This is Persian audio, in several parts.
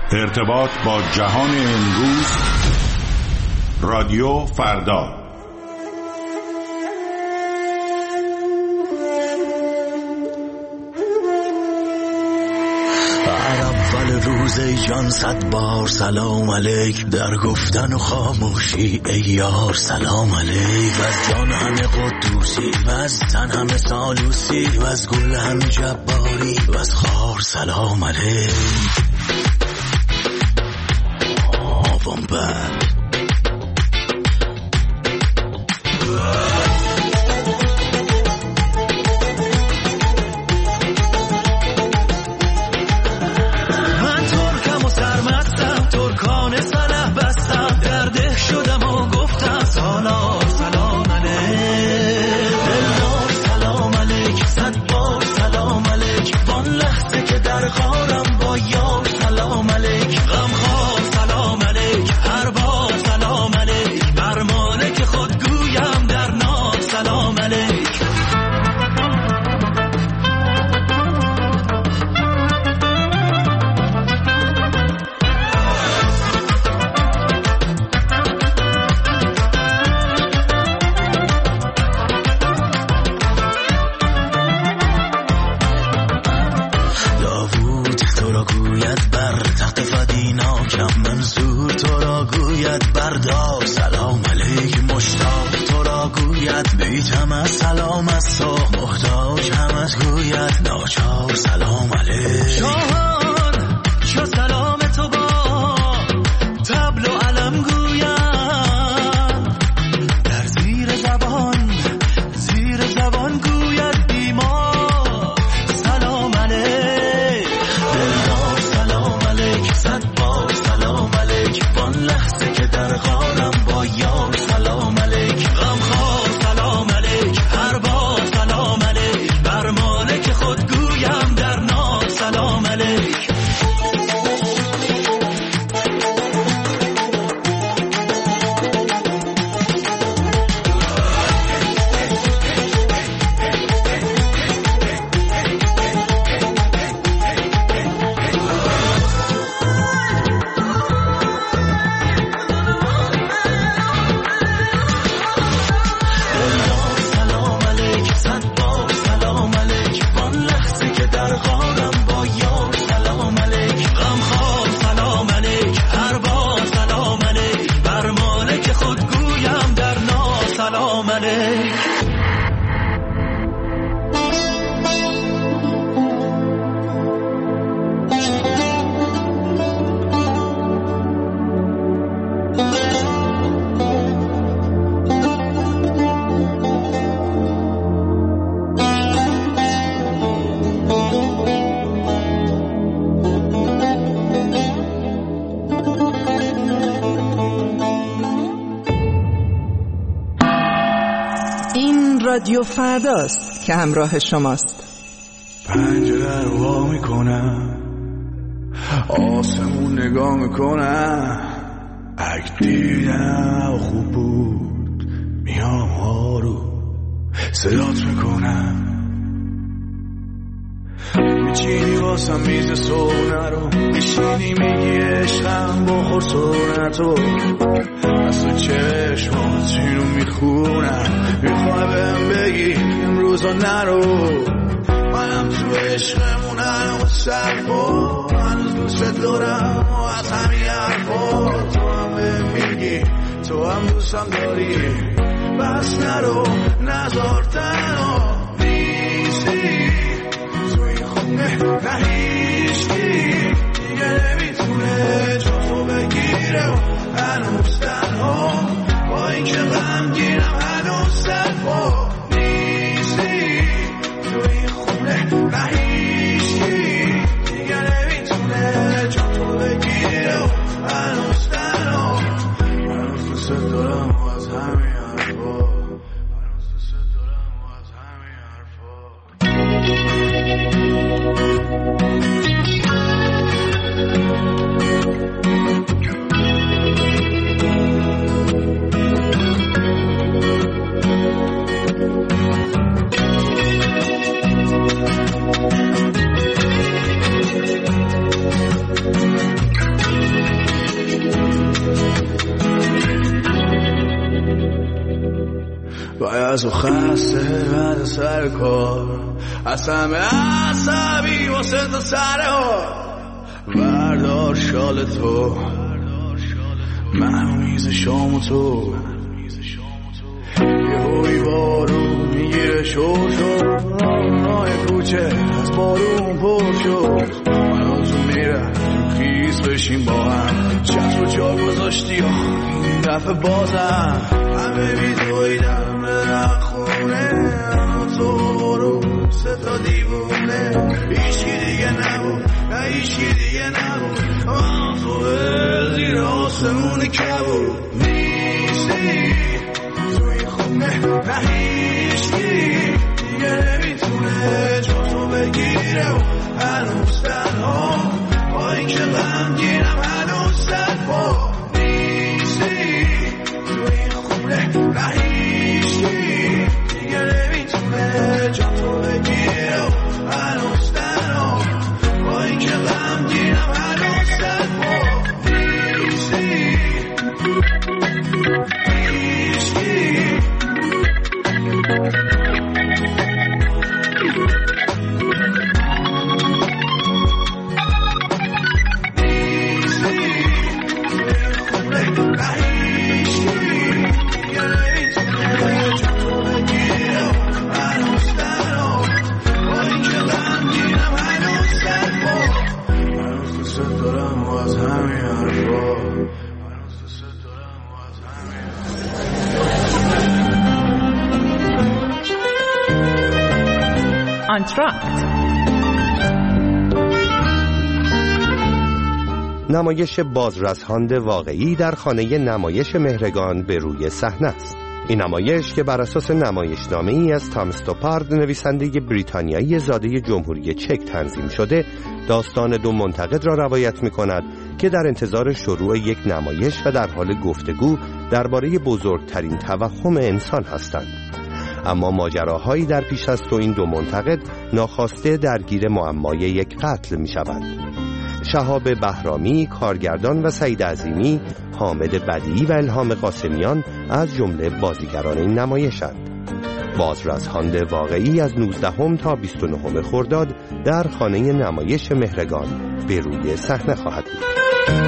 ارتباط با جهان امروز، رادیو فردا. اول روز ای جان 100 بار سلام علیک، در گفتن و خاموشی ای یار سلام علیک. و از جان همه قدوسی و از تن همه سالوسی و از گل همه جباری و از خار سلام علیک. آوام بند رادیو فرداست که همراه شماست. پنجره رو وا میکنم، آسمون نگاه میکنم، اگه دیدم خوب بود میام ها رو صدات میکنم، میچینی واسم میز سونه رو، میشینی میگی عشقم بخور سونتو، از تو چشمات اینو میخونم، میخوای بهم بگی امروزا نرو، منم تو عشقمون هنوز سرپا، هنوز دوست دارم و از همین حرفا، تو هم بهم میگی تو هم دوستم داری، بس نرو نذار تنها نیستی، تو این خونه نه هیچکی دیگه نمیتونه جا تو بگیره و هنوز تنها، با این که غمگینم هنوز سرپا نیستی، تو این خونه نه هیچکی دیگه نمیتونه جا تو بگیره و هنوز تنها، هنوز دوست دارم و از همین حرفا، هنوز دوست دارم و از همین حرفا. از و خسته بعد سر کار از همه عصبی واسه تا سر ها بردار شال تو من میز شام تو یه هوی بارون میگیره شور شد راه کوچه از بارون پر شد من تو میره تو خیز بشیم با هم چت رو جا گذاشتی این دفعه بازم همه بیدویدم برم خونه تو برو سه تا دیوونه هیچی دیگه نبود نه هیچی دیگه نبود تو زیر آسمون کبود نیستی توی خونه نه هیچی دیگه نمیتونه جا تو بگیره و هنوز تنها با این که غمگینم هنوز تنها نیستی توی خونه نه هیچی دیگه نمیتونه جا تو بگیره و هنوز تنها با این که غمگینم هنوز تنها نیستی نمایش بازرس‌هاند واقعی در خانه نمایش مهرگان به روی صحنه است. این نمایش که بر اساس نمایشنامه‌ای از تام استوپارد نویسنده بریتانیایی زاده جمهوری چک تنظیم شده، داستان دو منتقد را روایت می‌کند که در انتظار شروع یک نمایش و در حال گفتگو درباره بزرگترین توهم انسان هستند. اما ماجراهایی در پیش است و این دو منتقد ناخواسته درگیر معمای یک قتل می‌شوند. شهاب بهرامی، کارگردان و سعید عظیمی، حامد بدیعی و الهام قاسمیان از جمله بازیگران این نمایشند. بازرس‌هاند واقعی از 19 تا 29 خرداد در خانه نمایش مهرگان به روی صحنه خواهد بود.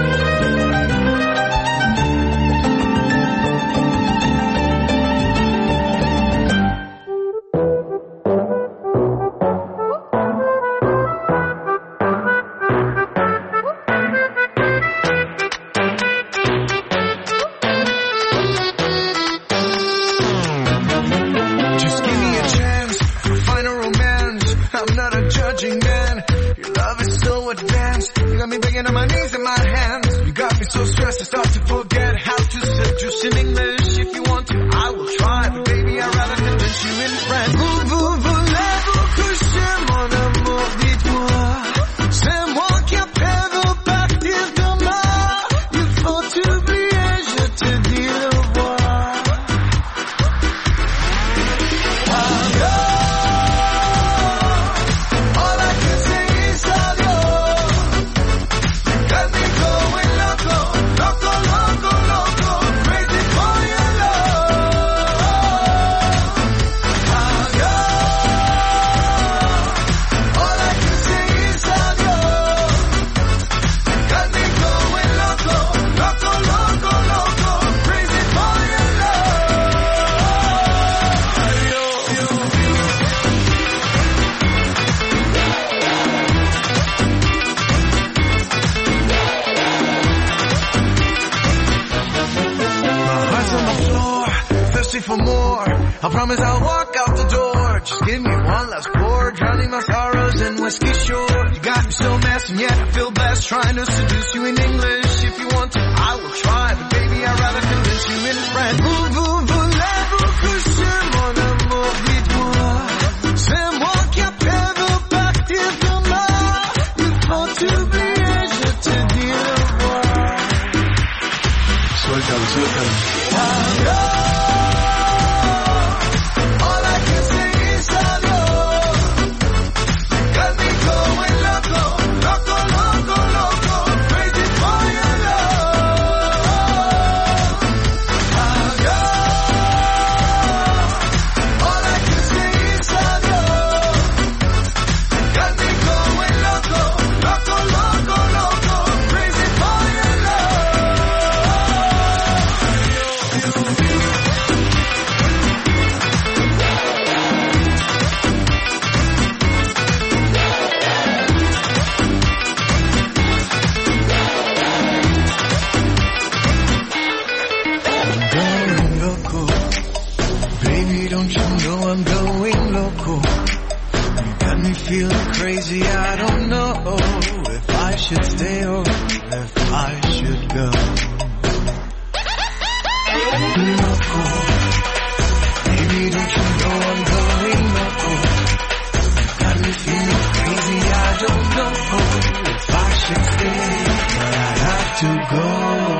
For more, I promise I'll walk out the door. Just give me one last pour, drowning my sorrows in whiskey shore. You got me so messed and yet I feel blessed, trying to seduce you in English. If you want to, I will try, but baby I'd rather convince you in French. Voulez-vous coucher mon amour, dites-moi. C'est moi qui appelle partir demain. Il faut t'oublier, je te dis au revoir. Suéltalo. should stay or if I should go. Loco, baby, don't you know I'm going loco? Got me feeling crazy, I don't know if I should stay, but I have to go.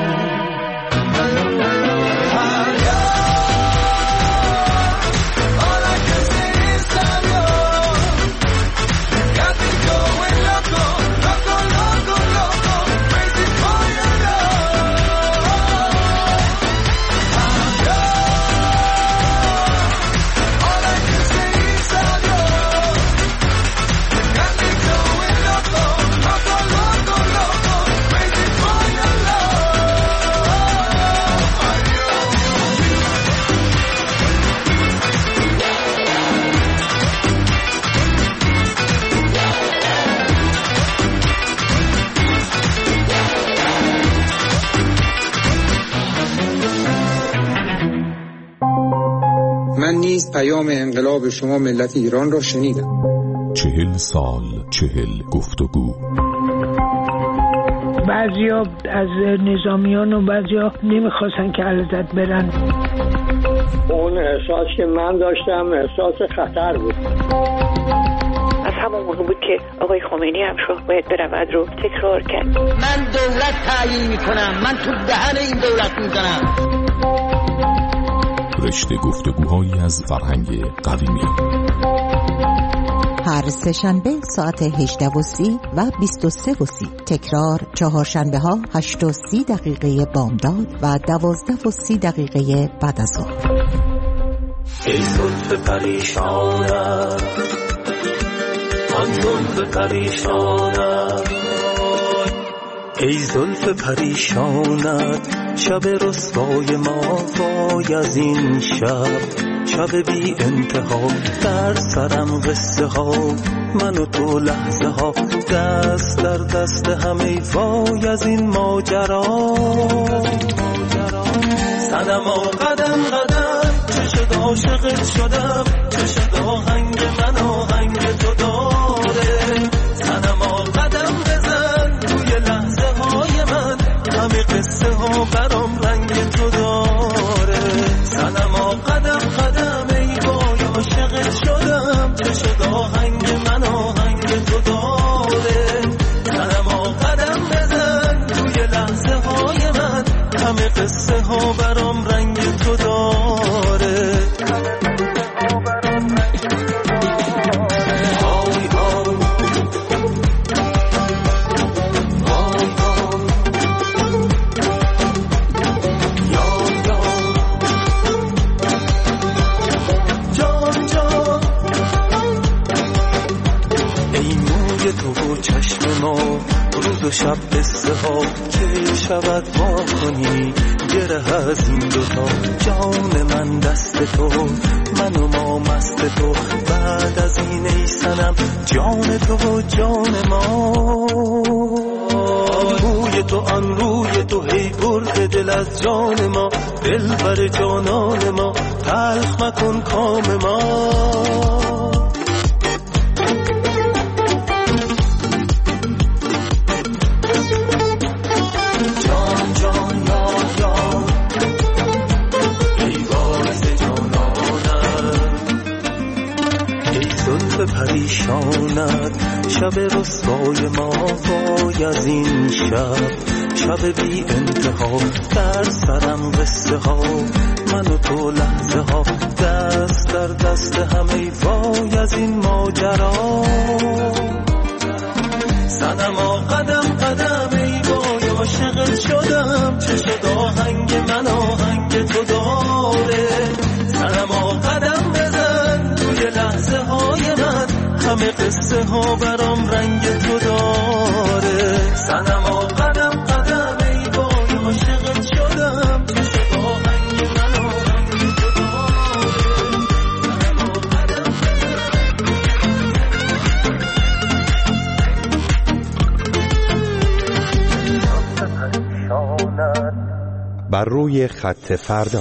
من نیز پیام انقلاب شما ملت ایران را شنیدم. 40 سال 40 گفتگو. بعضیا از نظامیان و بعضیا نمیخواستن که علیزاده برن. اون احساس که من داشتم احساس خطر بود. از همون موقع بود که آقای خمینی هم شاه باید برود رو تکرار کرد. من دولت تعیین میکنم، من تو دهن این دولت میزنم. رشته گفتگوهایی از فرهنگ قدیمی. هر سه‌شنبه ساعت 18:30 و 23:30. تکرار چهارشنبه ها 8:30 بامداد و 12:30 بعد از ظهر. ای زلف پریشانم، آن زلف پریشانم، ای زلف پریشانت، شب رسوای ما وای از این شب بی انتها، در سرم قصه ها، من و تو لحظه ها، دست در دست همه وای از این ماجرا. صنما قدم قدم، چه شد عاشقت شدم، چه شد آهنگ من آهنگ تو داره. صنما قدم بزن توی لحظه های من، همه قصه ها برام رنگ تو داره. صنما قدم قدم ای وای عاشقت شدم، چه شد آهنگ من آهنگ تو داره. صنما قدم بزن توی لحظه های من، همه قصه ها برام رنگ تو داره. روز و شب قصه ها که شود وا کنی گره از این دوتا. جان من دست تو، من و ما مست تو، بعد از این ای صنم جان تو و جان ما. روی تو آن روی تو هی برد دل از جان ما، دل بر جانان ما، تلخ مکن کام ما. پریشانت، شب رسوای ما وای از این شب بی انتها، در سرم قصه ها، من و تو لحظه ها، دست در دست همه وای از این ماجرا. صنما قدم قدم ای وای عاشقت شدم، چه شد آهنگ من آهنگ تو داره. صنما قدم بزن توی لحظه های من، همه قصه ها برام رنگ تو داره. صنما قدم قدم ای وای عاشقت شدم، چه شد آهنگ من آهنگ تو داره. صنما قدم بر روی خط فردا.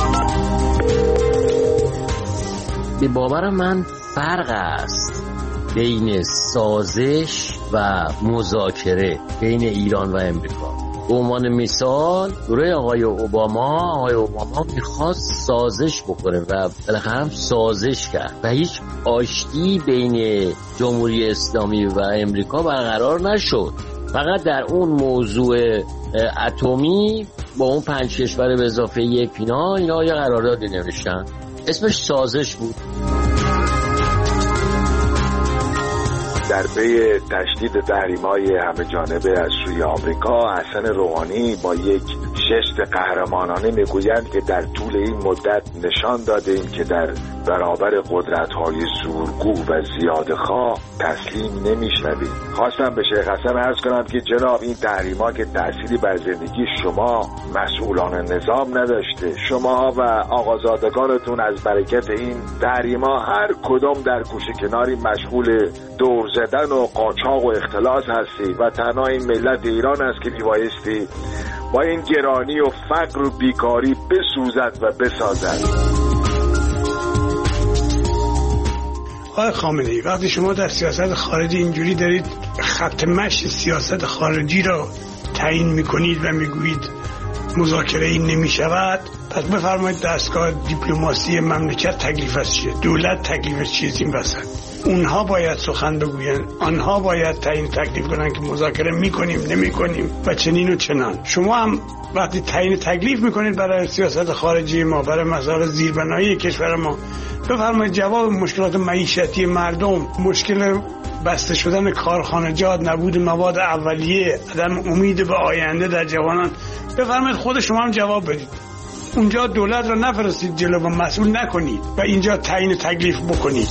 به باورم من فرق است بین سازش و مذاکره بین ایران و امریکا. به عنوان مثال دوره آقای اوباما میخواست سازش بکنه و بالاخره هم سازش کرد و هیچ آشتی بین جمهوری اسلامی و امریکا برقرار نشد. فقط در اون موضوع اتمی با اون 5 کشور به اضافه یک اینا یه قراردادی نوشتن، اسمش سازش بود. در پی تشدید تحریم‌های همه جانبه از سوی آمریکا، حسن روحانی با یک ژست قهرمانانه میگویند که در طول این مدت نشان دادیم که در برابر قدرت‌های زورگو و زیادخواه تسلیم نمی‌شویم. خواستم به شیخ حسن عرض کنم که جناب این تحریم‌ها که تأثیری بر زندگی شما مسئولان نظام نداشته، شما و آقازادگانتون از برکت این تحریم‌ها هر کدام در گوشه کناری مشغول دور زدن و قاچاق و اختلاس هستی و تنها این ملت ایران است که میبایستی با این گرانی و فقر و بیکاری بسوزد و بسازد. آقای خامنه‌ای، وقتی شما در سیاست خارجی اینجوری دارید خط مشی سیاست خارجی را تعیین میکنید و میگویید مذاکره این نمیشود، پس بفرمایید دستگاه دیپلماسی مملکت تکلیفش چیه؟ دولت تکلیفش چیه این وسط؟ اونها باید سخن بگوین، آنها باید تعیین تکلیف کنن که مذاکره میکنیم نمیکنیم و چنین و چنان. شما هم وقتی تعیین تکلیف میکنید برای سیاست خارجی ما، برای مسائل زیربنایی کشور ما، بفرمایید جواب مشکلات معیشتی مردم، مشکل بسته شدن کارخانجات، نبود مواد اولیه، عدم امید به آینده در جوانان، بفرمایید خود شما هم جواب بدید. اونجا دولت را نفرستید جلو و مسئول نکنید و اینجا تعیین تکلیف بکنید.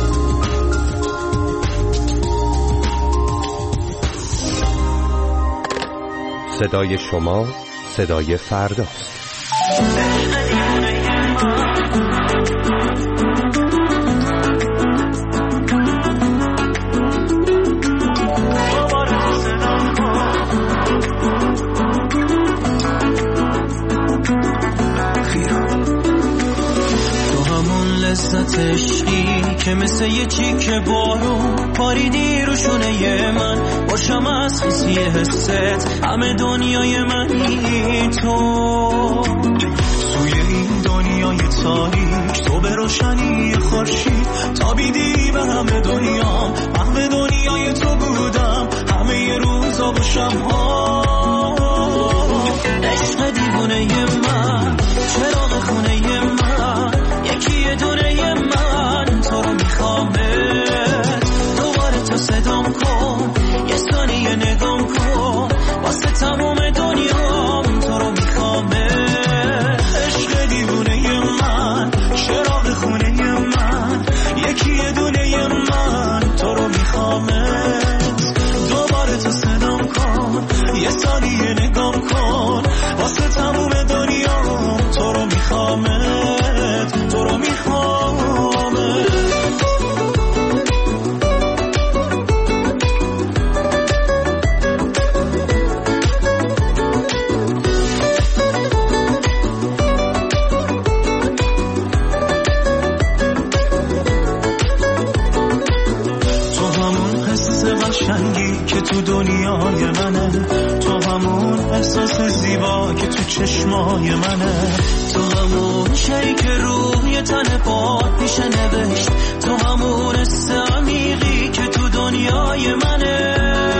صدای شما صدای فرداست. لذت عشقی که مثل یه چیک بارون پاریدی رو شونه من، باشم از خیسی حست همه دنیای منی تو. توی این دنیای تاریک تو به روشنی خورشید تابیدی به همه دنیا، محو دنیای تو بودم همه روزا و شب‌ها. عشق دیوونه من، چراغ خونه من، یکی دونه من، تو رو میخوامت دوباره تو صدام کن، یه ثانیه نگام کن، واسه تموم دنیام تو رو میخوامت. عشق دیوونه من، چراغ خونه من، یکی دونه من، تو رو میخوامت دوباره تو صدام کن، یه ثانیه نگام کن، واسه تموم دنیام تو رو میخوامت، تو رو میخوامت. تو همون حس قشنگی که تو دنیای منه، تو همون احساس زیبا که تو چشمای منه، تو همون شی که روی تن پات میشه نوشت، تو همون حس عمیقی که تو دنیای منه.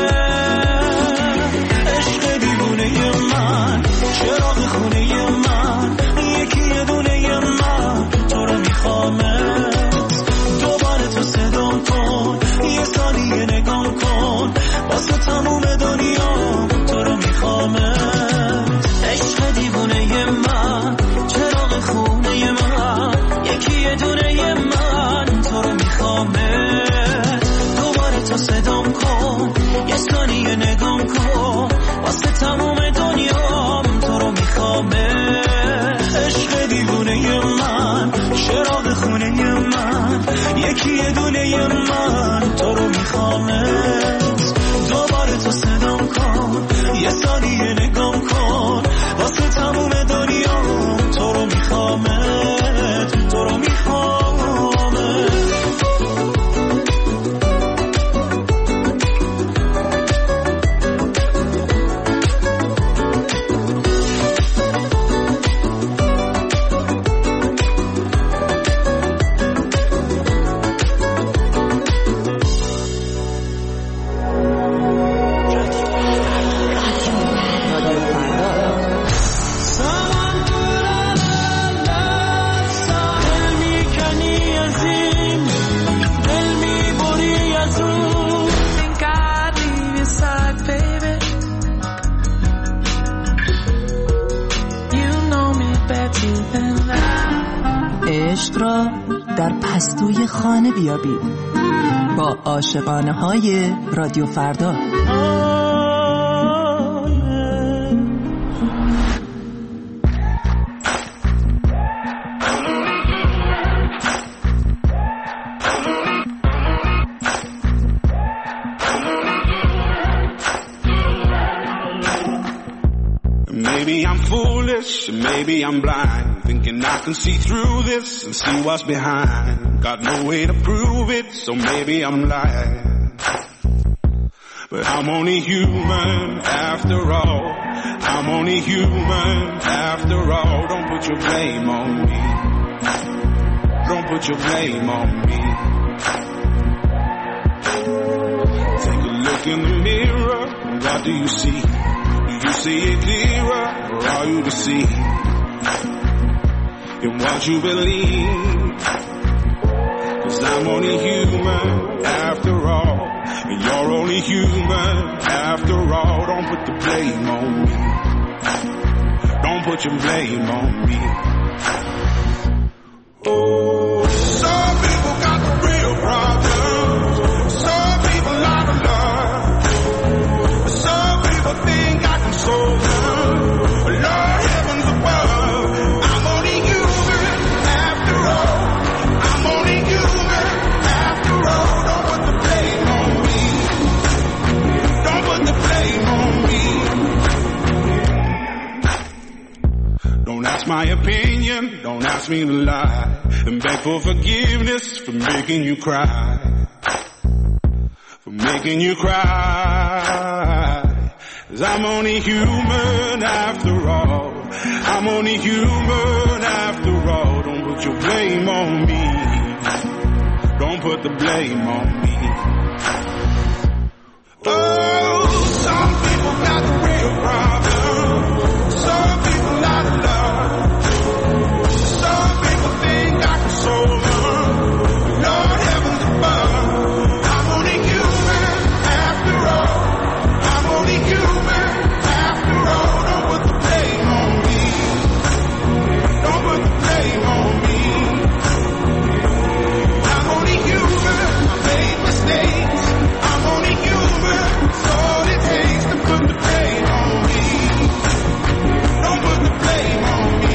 عشق دیوونه من، چراغ خونه من، یکی دونه من، تو رو میخوامت دوباره تو صدام کن، یه ثانیه نگام کن، واسه تموم دنیا تو رو میخوامت. عشق دیوونه من، چراغ خونه من، یکی دونه من، تو رو میخوامت دوباره تو صدام کن، یه ثانیه نگام کن، واسه تموم دنیام تو رو میخوامت. عشق دیوونه من، چراغ خونه من، یکی دونه من، تو رو میخوامت دوباره تو صدام کن، یه ثانیه نگام کن، واسه تموم دنیام تو رو میخوامت، تو رو میخوامت. را در پستوی خانه بیابید با عاشقانه های رادیو فردا. Maybe I'm foolish, maybe I'm blind, thinking I can see through this and see what's behind. Got no way to prove it, so maybe I'm lying. But I'm only human after all. I'm only human after all. Don't put your blame on me. Don't put your blame on me. Take a look in the mirror, what do you see? You see it clearer, or are you deceived in what you believe? 'Cause I'm only human after all, and you're only human after all. Don't put the blame on me. Don't put your blame on me. Oh, some people got the real problems. Some people out of love. Some people think so Lord heavens above, I'm only human after all. I'm only human after all. Don't put the blame on me. Don't put the blame on me. Don't ask my opinion, don't ask me to lie and beg for forgiveness for making you cry. For making you cry. 'Cause I'm only human after all. I'm only human after all. Don't put your blame on me. Don't put the blame on me. Oh, some people got the real problem. Some people out of love. Some people think I can solve them. Lord heavens above, I'm only human after all. I'm only human after all. Don't put the blame on me. Don't put the blame on me. I'm only human. I made mistakes. I'm only human. It's all it takes to put the blame on me. Don't put the blame on me.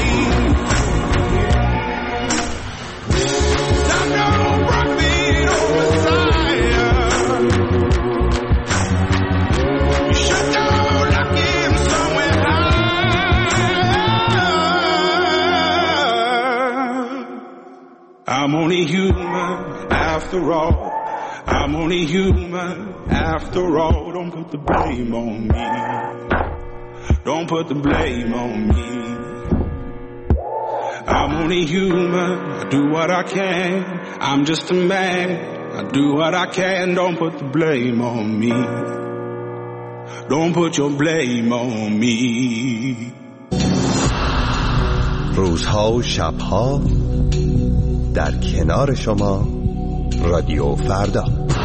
I'm not on Broadway or Messiah. You should go lock him somewhere high. I'm only human after all. I'm only human after all. Don't put the blame on me. Don't put the blame on me. I'm only human. I do what I can. I'm just a man. I do what I can. Don't put the blame on me. Don't put your blame on me. روزها و شبها در کنار شما رادیو فردا.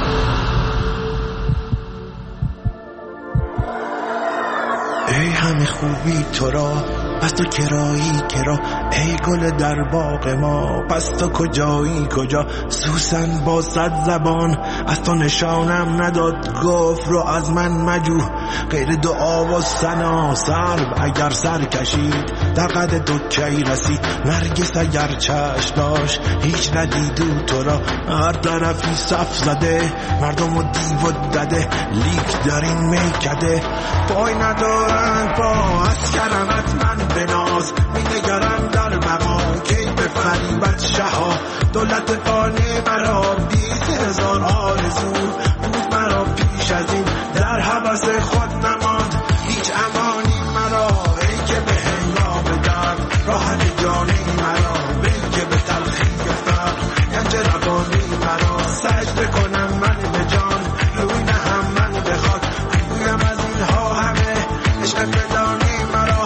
ای همه خوبی تو را پس تو کرایی کرا، ای گل در باغ ما پس تو کجایی کجا. سوسن با 100 زبان از تو نشانم نداد، گفت رو از من مجو غیر دعا و ثنا. سرو اگر سر کشید در قد تو کی رسید، نرگس اگر چشم داشت هیچ ندید تو را. هر طرفی صف زده مردم و دیو و دده، لیک در این میکده پای ندارند پا. از کرمت من به ناز می نگرم در بقا، کی به فریبت شها دولت فانی مرا. 20,000 آرزو بود مرا پیش از این، در حوض خود نماند هیچ امانی مرا. ای که به هنگام درد راحت جانی مرا، ای که به تلخی فقر گنج روانی مرا. سجده کنم من به جان روی نهم من بخواد، بگویم از اینها همه عشق بدانی مرا.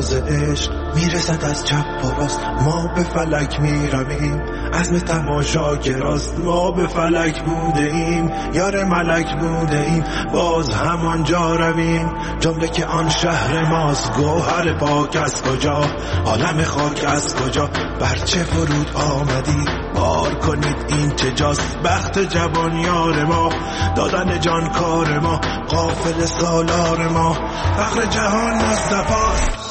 پرواز عشق میرسد از چپ و راست، ما به فلک میرویم عزم تماشاگراست. ما به فلک بوده ایم یار ملک بوده ایم، باز همانجا رویم جمله که آن شهر ماست. گوهر پاک از کجا، عالم خاک از کجا، برچه فرود آمدید بار کنید این چه جاست. بخت جوان یار ما، دادن جان کار ما، قافل سالار ما، فخر جهان مصطفاست.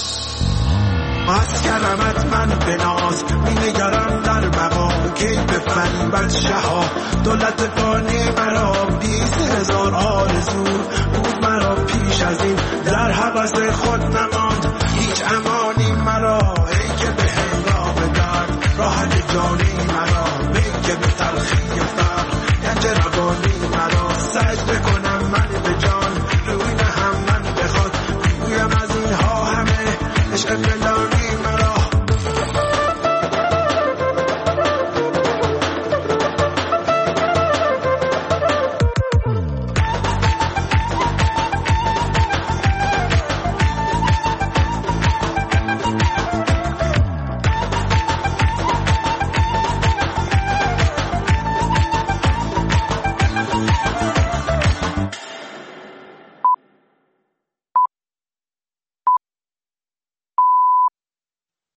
از کرمت من به ناز می نگرم در مقام کی به فریبت شها. دولت فانی مرا 20,000 آرزو بود مرا پیش از این، در حوض خود نماند هیچ امانی مرا. ای که به هنگام درد راحت جانی مرا، ای که به تلخی فقر گنج روانی مرا. سجده کنم من به جان روی نهم من بخواد، بگویم از اینها همه عشق فلانی مرا.